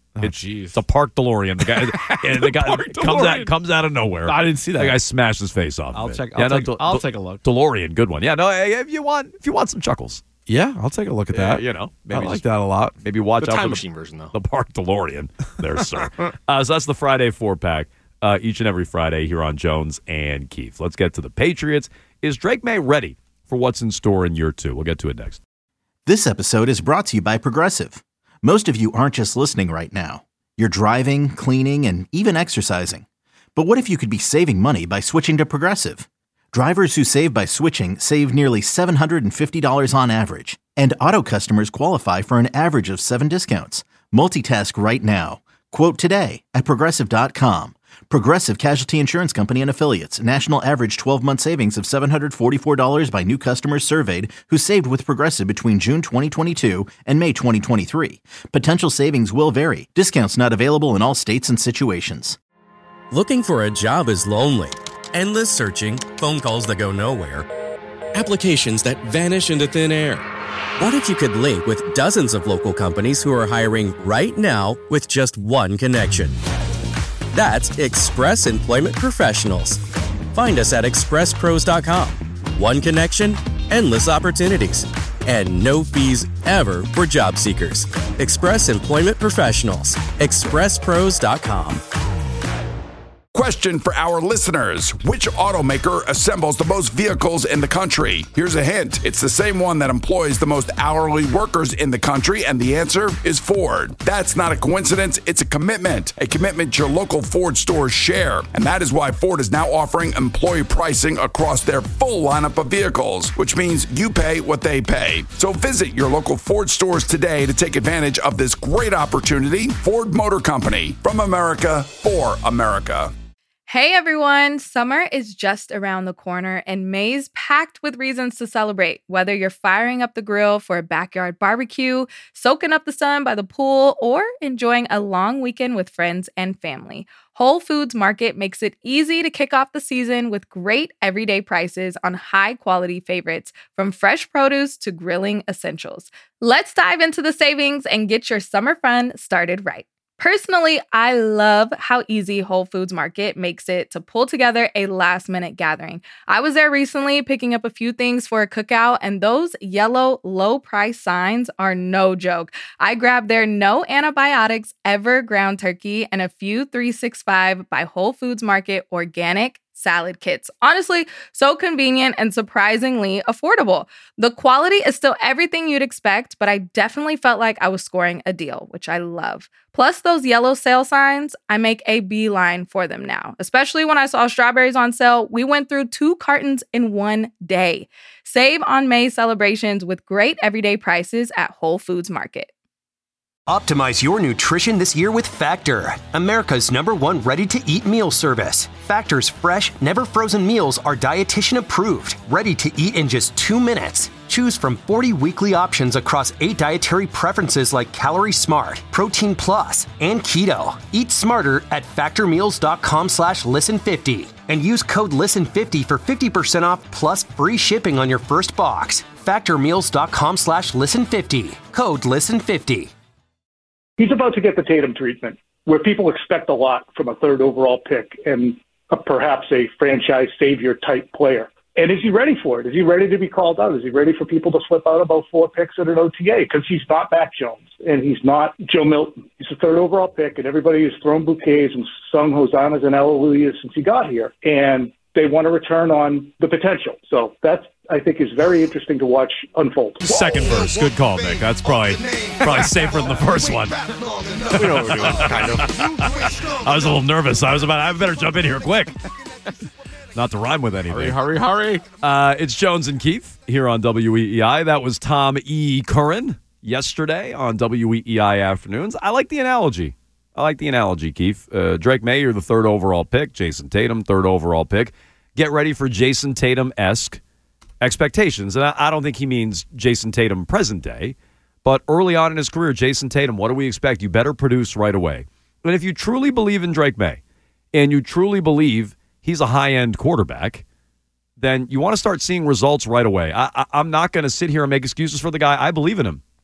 Oh, it's, jeez. it's a park DeLorean. The guy, and the guy comes out comes out of nowhere. I didn't see that. The guy smashed his face off. I'll of it. check. Yeah, I'll, no, take, De- I'll De- take a look. DeLorean, good one. Yeah, no, if you want, if you want some chuckles, Yeah, I'll take a look at that. yeah, you know, I like just- that a lot. Maybe watch The out time for the, machine version, though. the park DeLorean. There, sir. Uh, so that's the Friday four pack. Uh, each and every Friday here on Jones and Keith. Let's get to the Patriots. Is Drake May ready for what's in store in year two? We'll get to it next. This episode is brought to you by Progressive. Most of you aren't just listening right now. You're driving, cleaning, and even exercising. But what if you could be saving money by switching to Progressive? Drivers who save by switching save nearly seven hundred fifty dollars on average. And auto customers qualify for an average of seven discounts. Multitask right now. Quote today at Progressive dot com. Progressive Casualty Insurance Company and Affiliates. National average twelve-month savings of seven hundred forty-four dollars by new customers surveyed who saved with Progressive between June twenty twenty-two and May twenty twenty-three. Potential savings will vary. Discounts not available in all states and situations. Looking for a job is lonely. Endless searching, phone calls that go nowhere, applications that vanish into thin air. What if you could link with dozens of local companies who are hiring right now with just one connection? That's Express Employment Professionals. Find us at express pros dot com. One connection, endless opportunities, and no fees ever for job seekers. Express Employment Professionals. express pros dot com. Question for our listeners. Which automaker assembles the most vehicles in the country? Here's a hint. It's the same one that employs the most hourly workers in the country, and the answer is Ford. That's not a coincidence. It's a commitment. A commitment your local Ford stores share. And that is why Ford is now offering employee pricing across their full lineup of vehicles, which means you pay what they pay. So visit your local Ford stores today to take advantage of this great opportunity. Ford Motor Company. From America, for America. Hey everyone, summer is just around the corner and May's packed with reasons to celebrate. Whether you're firing up the grill for a backyard barbecue, soaking up the sun by the pool, or enjoying a long weekend with friends and family, Whole Foods Market makes it easy to kick off the season with great everyday prices on high-quality favorites, from fresh produce to grilling essentials. Let's dive into the savings and get your summer fun started right. Personally, I love how easy Whole Foods Market makes it to pull together a last-minute gathering. I was there recently picking up a few things for a cookout, and those yellow low-price signs are no joke. I grabbed their no antibiotics ever ground turkey and a few three sixty-five by Whole Foods Market organic salad kits. Honestly, so convenient and surprisingly affordable. The quality is still everything you'd expect, but I definitely felt like I was scoring a deal, which I love. Plus those yellow sale signs, I make a beeline for them now. Especially when I saw strawberries on sale, we went through two cartons in one day. Save on May celebrations with great everyday prices at Whole Foods Market. Optimize your nutrition this year with Factor, America's number one ready-to-eat meal service. Factor's fresh, never-frozen meals are dietitian approved, ready to eat in just two minutes. Choose from forty weekly options across eight dietary preferences like Calorie Smart, Protein Plus, and Keto. Eat smarter at factormeals.com slash listen50 and use code listen fifty for fifty percent off plus free shipping on your first box. Factormeals.com slash listen50. Code listen fifty. He's about to get the Tatum treatment, where people expect a lot from a third overall pick and a, perhaps a franchise savior type player. And is he ready for it? Is he ready to be called out? Is he ready for people to flip out about four picks at an O T A? Because he's not Mac Jones and he's not Joe Milton. He's a third overall pick, and everybody has thrown bouquets and sung hosannas and hallelujahs since he got here. And they want to return on the potential. So that's, I think, is very interesting to watch unfold. Second verse, good call, Nick. That's probably probably safer than the first one. We know what we're doing, kind of. I was a little nervous. I was about, I better jump in here quick. Not to rhyme with anything. Hurry, hurry, hurry. Uh, it's Jones and Keith here on W E E I. That was Tom E. Curran yesterday on W E E I Afternoons. I like the analogy. I like the analogy, Keith. Uh, Drake May, you're the third overall pick. Jason Tatum, third overall pick. Get ready for Jason Tatum-esque expectations. And I, I don't think he means Jason Tatum present day, but early on in his career, Jason Tatum, what do we expect? You better produce right away. And if you truly believe in Drake May and you truly believe he's a high-end quarterback, then you want to start seeing results right away. I, I, I'm not going to sit here and make excuses for the guy. I believe in him.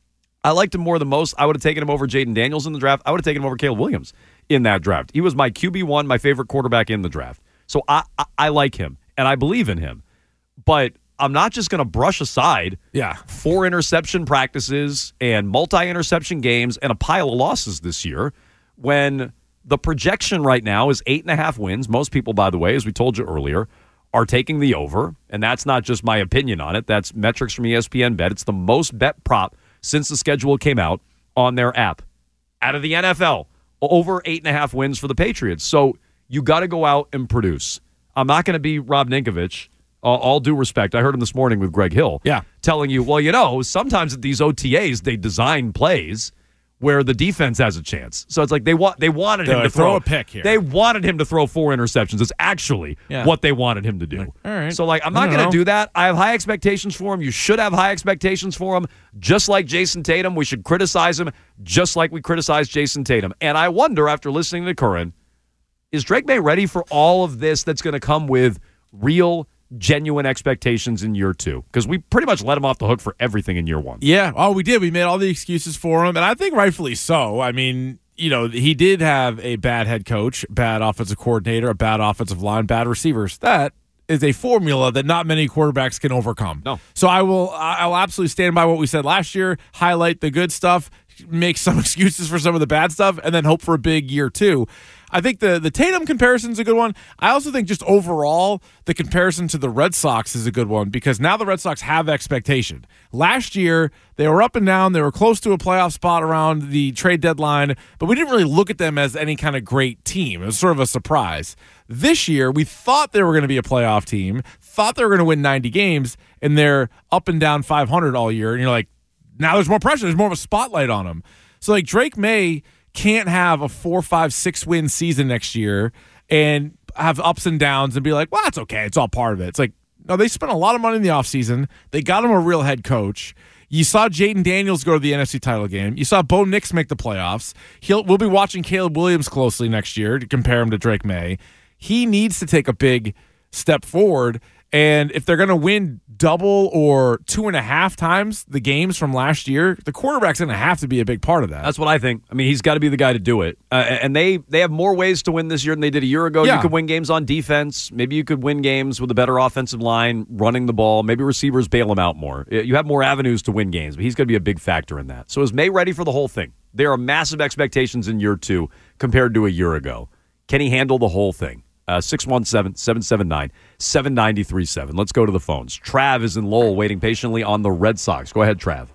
I liked him more than most. I would have taken him over Jaden Daniels in the draft. I would have taken him over Caleb Williams in that draft. He was my Q B one, my favorite quarterback in the draft. So I, I, I like him, and I believe in him. But I'm not just going to brush aside yeah. four interception practices and multi-interception games and a pile of losses this year when the projection right now is eight and a half wins. Most people, by the way, as we told you earlier, are taking the over, and that's not just my opinion on it. That's metrics from E S P N Bet. It's the most bet prop since the schedule came out on their app. Out of the N F L, over eight and a half wins for the Patriots. So you got to go out and produce. I'm not going to be Rob Ninkovich. All, all due respect, I heard him this morning with Greg Hill yeah. telling you, well, you know, sometimes at these O T As, they design plays where the defense has a chance. So it's like they want they wanted him They're to throw, throw a pick here. They wanted him to throw four interceptions. It's actually yeah. what they wanted him to do. Like, all right. So, like, I'm not going to do that. I have high expectations for him. You should have high expectations for him. Just like Jason Tatum, we should criticize him just like we criticize Jason Tatum. And I wonder, after listening to Curran, is Drake May ready for all of this that's going to come with real genuine expectations in year two? Because we pretty much let him off the hook for everything in year one. Yeah. Oh, we did. We made all the excuses for him, and I think rightfully so. I mean, you know, he did have a bad head coach, bad offensive coordinator, a bad offensive line, bad receivers. That is a formula that not many quarterbacks can overcome. No. So I will I will absolutely stand by what we said last year, highlight the good stuff, make some excuses for some of the bad stuff, and then hope for a big year two. I think the, the Tatum comparison is a good one. I also think just overall, the comparison to the Red Sox is a good one because now the Red Sox have expectation. Last year, they were up and down. They were close to a playoff spot around the trade deadline, but we didn't really look at them as any kind of great team. It was sort of a surprise. This year, we thought they were going to be a playoff team, thought they were going to win ninety games, and they're up and down five hundred all year. And you're like, now there's more pressure. There's more of a spotlight on them. So, like, Drake May can't have a four, five, six win season next year and have ups and downs and be like, well, that's okay. It's all part of it. It's like, no, they spent a lot of money in the offseason. They got him a real head coach. You saw Jaden Daniels go to the N F C title game. You saw Bo Nix make the playoffs. He'll, we'll be watching Caleb Williams closely next year to compare him to Drake May. He needs to take a big step forward. And if they're going to win double or two and a half times the games from last year, the quarterback's going to have to be a big part of that. That's what I think. I mean, he's got to be the guy to do it. Uh, and they they have more ways to win this year than they did a year ago. Yeah. You could win games on defense. Maybe you could win games with a better offensive line, running the ball. Maybe receivers bail him out more. You have more avenues to win games, but he's going to be a big factor in that. So is May ready for the whole thing? There are massive expectations in year two compared to a year ago. Can he handle the whole thing? Uh, six one seven, seven seven nine, seven nine three seven. Let's go to the phones. Trav is in Lowell waiting patiently on the Red Sox. Go ahead, Trav.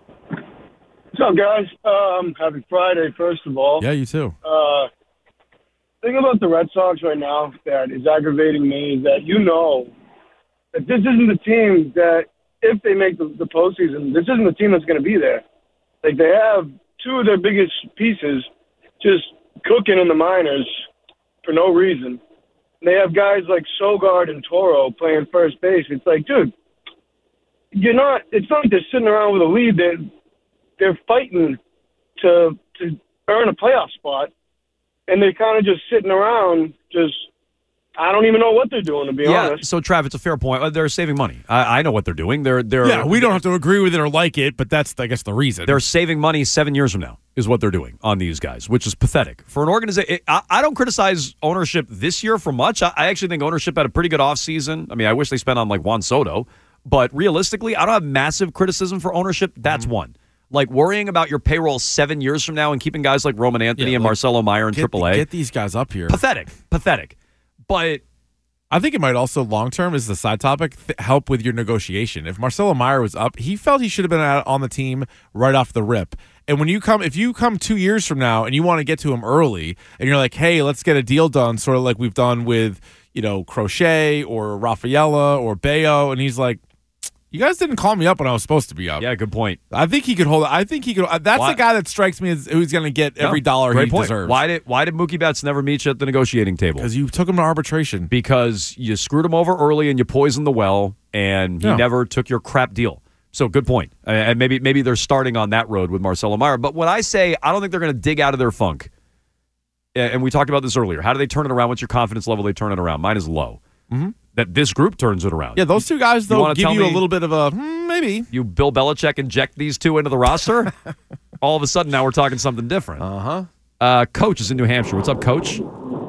What's up, guys? Um, happy Friday, first of all. Yeah, you too. Uh, thing about the Red Sox right now that is aggravating me is that you know that this isn't the team that, if they make the, the postseason, this isn't the team that's going to be there. Like, they have two of their biggest pieces just cooking in the minors for no reason. They have guys like Sogard and Toro playing first base. It's like, dude, you're not. It's not like they're sitting around with a lead. They're they're fighting to to earn a playoff spot, and they're kind of just sitting around. Just I don't even know what they're doing, to be yeah, honest. So, Trav, it's a fair point. They're saving money. I, I know what they're doing. They're they're yeah. We don't have to agree with it or like it, but that's I guess the reason. They're saving money seven years from now. Is what they're doing on these guys, which is pathetic. For an organization, I, I don't criticize ownership this year for much. I, I actually think ownership had a pretty good offseason. I mean, I wish they spent on like Juan Soto, but realistically, I don't have massive criticism for ownership. That's mm-hmm. one. Like worrying about your payroll seven years from now and keeping guys like Roman Anthony yeah, and like, Marcelo Meyer in get, triple A. Get these guys up here. Pathetic. Pathetic. But I think it might also long-term, as the side topic, th- help with your negotiation. If Marcelo Meyer was up, he felt he should have been out on the team right off the rip. And when you come, if you come two years from now and you want to get to him early, and you're like, hey, let's get a deal done, sort of like we've done with, you know, Crochet or Rafaela or Bayo, and he's like, you guys didn't call me up when I was supposed to be up. Yeah, good point. I think he could hold it. I think he could. That's Why? the guy that strikes me as who's going to get every no, dollar great he point. deserves. Why did Why did Mookie Betts never meet you at the negotiating table? Because you took him to arbitration. Because you screwed him over early and you poisoned the well, and he Yeah. never took your crap deal. So good point. And maybe maybe they're starting on that road with Marcelo Meyer. But when I say I don't think they're going to dig out of their funk, and we talked about this earlier, how do they turn it around? What's your confidence level they turn it around? Mine is low. Mm-hmm. That this group turns it around. Yeah, those two guys, You though, wanna give tell you me- a little bit of a, hmm, maybe. You Bill Belichick inject these two into the roster, all of a sudden now we're talking something different. Uh-huh. Uh, Coach is in New Hampshire. What's up, Coach?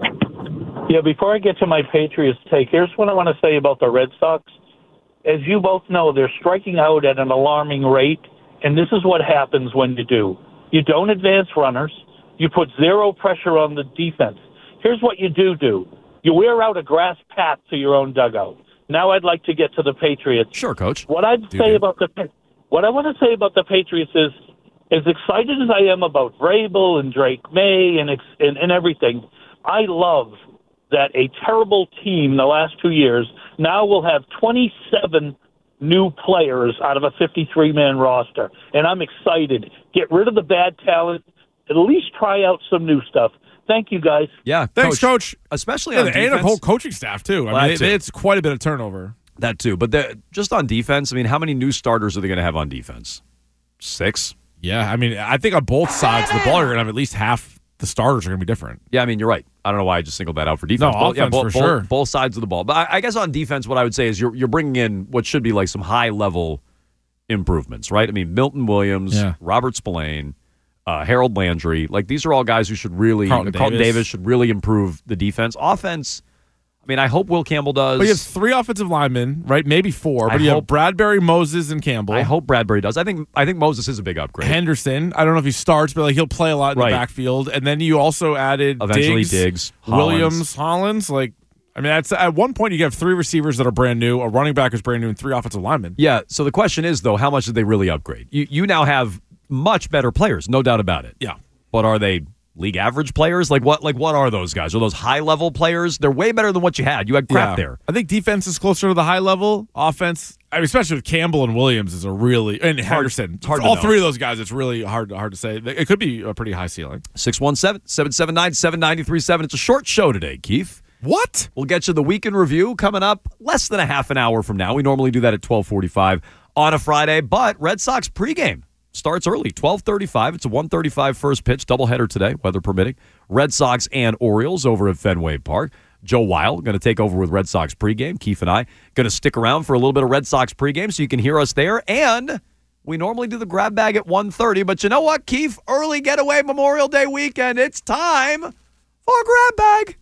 Yeah, before I get to my Patriots take, here's what I want to say about the Red Sox. As you both know, they're striking out at an alarming rate, and this is what happens when you do. You don't advance runners. You put zero pressure on the defense. Here's what you do do. You wear out a grass path to your own dugout. Now I'd like to get to the Patriots. Sure, Coach. What I'd Do say do. about the what I want to say about the Patriots is, as excited as I am about Vrabel and Drake May and ex- and, and everything, I love that a terrible team the last two years now will have twenty-seven new players out of a fifty-three man roster. And I'm excited. Get rid of the bad talent. At least try out some new stuff. Thank you, guys. Yeah, Thanks, Coach. Especially Yeah, on and defense. a whole coaching staff, too. I Well, mean, that it- too. it's quite a bit of turnover. That too. But the- just on defense, I mean, how many new starters are they going to have on defense? Six? Yeah, I mean, I think on both sides of the ball, you're going to have at least half the starters are going to be different. Yeah, I mean, you're right. I don't know why I just singled that out for defense. No, Both- yeah, offense both, for both- sure. both sides of the ball. But I, I guess on defense, what I would say is you're you're bringing in what should be like some high level improvements, right? I mean, Milton Williams, Yeah. Robert Spillane, uh, Harold Landry, like these are all guys who should really Carlton Carlton Davis. Davis should really improve the defense. Offense, I mean, I hope Will Campbell does. But you have three offensive linemen, right? Maybe four. But I you have hope- Bradbury, Moses, and Campbell. I hope Bradbury does. I think I think Moses is a big upgrade. Henderson. I don't know if he starts, but like he'll play a lot in Right. the backfield. And then you also added Eventually Diggs, Diggs, Williams, Hollins. Like, I mean, that's at one point you have three receivers that are brand new, a running back who's brand new, and three offensive linemen. Yeah. So the question is, though, how much did they really upgrade? You you now have much better players, no doubt about it. Yeah. But are they league average players? Like what? Like what are those guys? Are those high level players? They're way better than what you had. You had crap Yeah. there. I think defense is closer to the high level. Offense, I mean, especially with Campbell and Williams, is a really and Henderson. it's hard to all know. three of those guys, it's really hard hard to say. It could be a pretty high ceiling. six one seven, seven seven nine, seven nine three seven. It's a short show today, Keith. What? We'll get you the weekend review coming up less than a half an hour from now. We normally do that at twelve forty-five on a Friday, but Red Sox pregame starts early, twelve thirty-five. It's a one thirty-five first pitch, doubleheader today, weather permitting. Red Sox and Orioles over at Fenway Park. Joe Weil going to take over with Red Sox pregame. Keith and I going to stick around for a little bit of Red Sox pregame so you can hear us there. And we normally do the grab bag at one thirty, but you know what, Keith? Early getaway Memorial Day weekend. It's time for grab bag.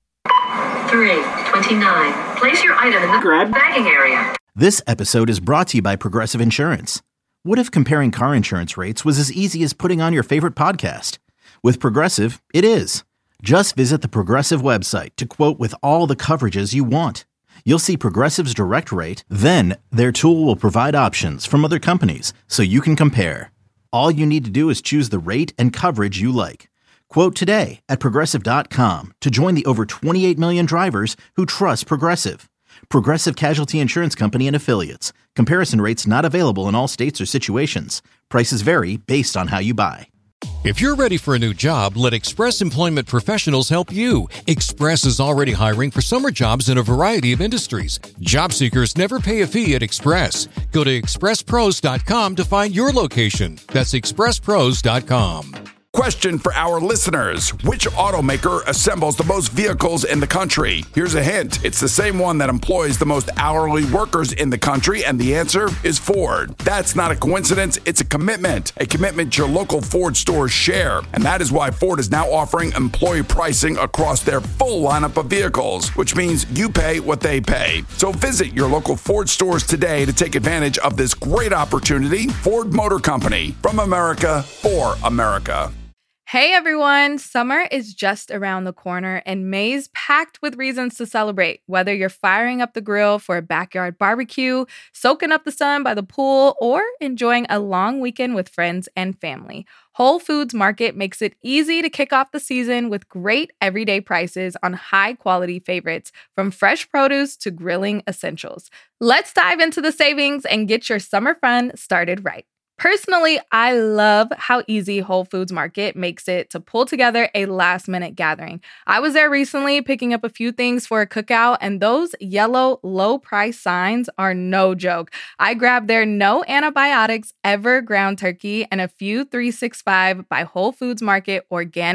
three twenty-nine. Place your item in the grab bagging area. This episode is brought to you by Progressive Insurance. What if comparing car insurance rates was as easy as putting on your favorite podcast? With Progressive, it is. Just visit the Progressive website to quote with all the coverages you want. You'll see Progressive's direct rate, then their tool will provide options from other companies so you can compare. All you need to do is choose the rate and coverage you like. Quote today at Progressive dot com to join the over twenty-eight million drivers who trust Progressive. Progressive Casualty Insurance Company and Affiliates. Comparison rates not available in all states or situations. Prices vary based on how you buy. If you're ready for a new job, let Express Employment Professionals help you. Express is already hiring for summer jobs in a variety of industries. Job seekers never pay a fee at Express. Go to express pros dot com to find your location. That's express pros dot com. Question for our listeners. Which automaker assembles the most vehicles in the country? Here's a hint. It's the same one that employs the most hourly workers in the country, and the answer is Ford. That's not a coincidence. It's a commitment. A commitment your local Ford stores share. And that is why Ford is now offering employee pricing across their full lineup of vehicles, which means you pay what they pay. So visit your local Ford stores today to take advantage of this great opportunity. Ford Motor Company. From America, for America. Hey everyone, summer is just around the corner and May's packed with reasons to celebrate. Whether you're firing up the grill for a backyard barbecue, soaking up the sun by the pool, or enjoying a long weekend with friends and family, Whole Foods Market makes it easy to kick off the season with great everyday prices on high-quality favorites, from fresh produce to grilling essentials. Let's dive into the savings and get your summer fun started right. Personally, I love how easy Whole Foods Market makes it to pull together a last-minute gathering. I was there recently picking up a few things for a cookout, and those yellow low-price signs are no joke. I grabbed their no antibiotics ever ground turkey and a few three sixty-five by Whole Foods Market organic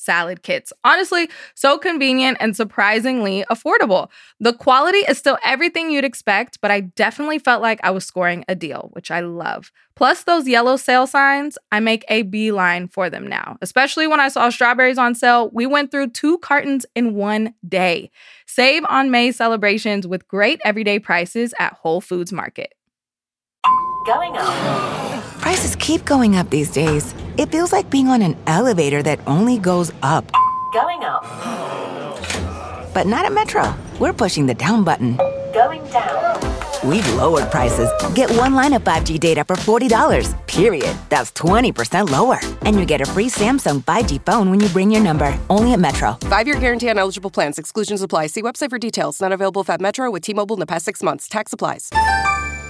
salad kits. Honestly, so convenient and surprisingly affordable. The quality is still everything you'd expect, but I definitely felt like I was scoring a deal, which I love. Plus those yellow sale signs, I make a beeline for them now. Especially when I saw strawberries on sale, we went through two cartons in one day. Save on May celebrations with great everyday prices at Whole Foods Market. Going up. Prices keep going up these days. It feels like being on an elevator that only goes up. Going up. But not at Metro. We're pushing the down button. Going down. We've lowered prices. Get one line of five G data for forty dollars, period. That's twenty percent lower. And you get a free Samsung five G phone when you bring your number. Only at Metro. Five-year guarantee on eligible plans. Exclusions apply. See website for details. Not available at Metro with T-Mobile in the past six months. Tax applies.